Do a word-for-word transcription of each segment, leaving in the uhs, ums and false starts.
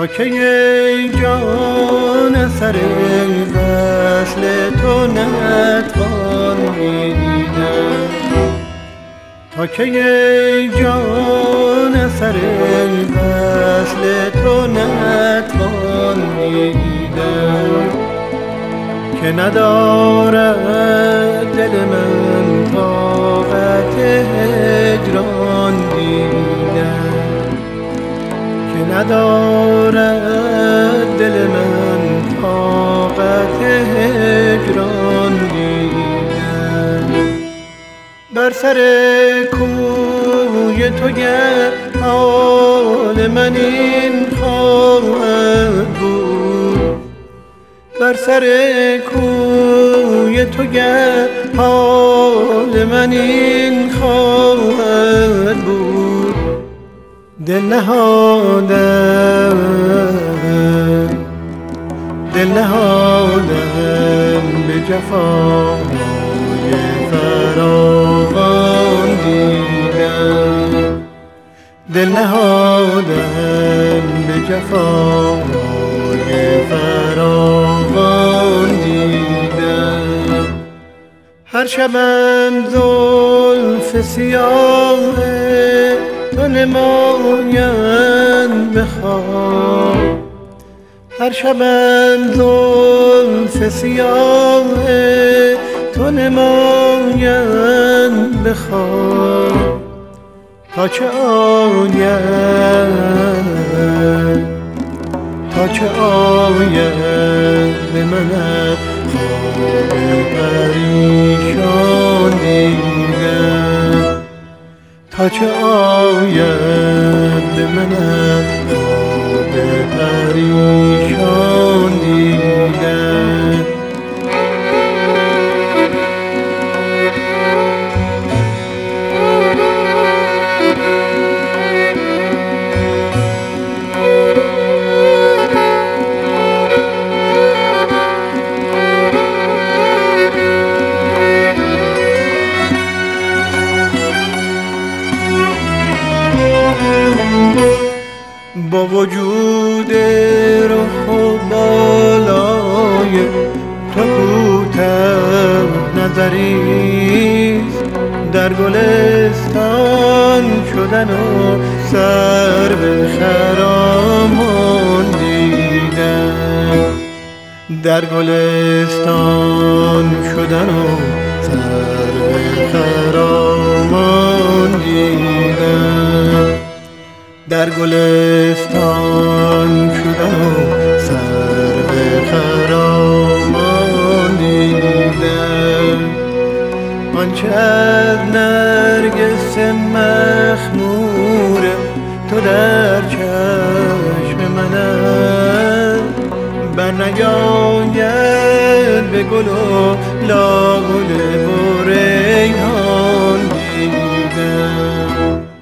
تا که ای جان اثر وصل تو نتوان دیدن، تا که ای جان اثر وصل تو نتوان دیدن، که ندارد دل من طاقت هجران دیدن، که ندارد دل من طاقت هجران دیدن. بر سر کوی تو گر حال من این خواهد بود، بر سر کوی تو گر حال من این خواهد بود، دل نهادم دل نهادم به جفای فراوان دیدم، دل نهادم به جفای فراوان دیدم. هر شبم زلف سیاه تو نمایند به خواب، هر شبم زلف سیاه تو نمایند به خواب، تا چه آید تا چه آید به من خواب پریشان دیدم، تا چه آید به من خواب پریشان دیدم. با وجود رخ و بالای تو کوته نظریست، در گلستان شدن و سر به خرامان دیدن، در گلستان شدن و سر به خرامان دیدن، در گلستان شدن و سر به خرامان دیدم. آنچه از نرگس مخمور تو در چشم من است، برنیاید به گل و لاله و ریحان دیدم،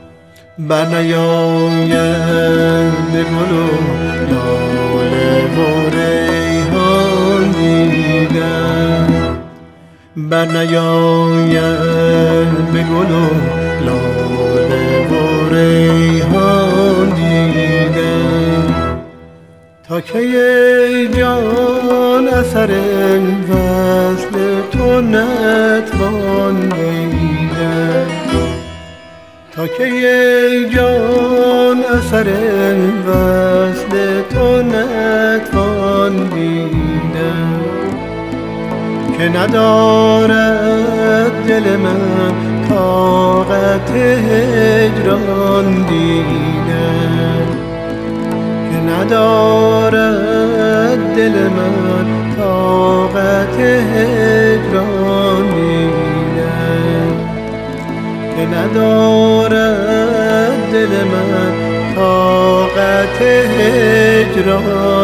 برنیاید به گل و لاله و ریحان دیدم، برنیاید به گل و لاله و ریحان دیدم. تا که ای جان اثر وصل تو نتوان دیدن، تا که ای جان اثر وصل تو نتوان دیدن، که ندارد دل من طاقت هجران دیدن، که ندارد دل من طاقت هجران دیدن، که ندارد دل من طاقت هجران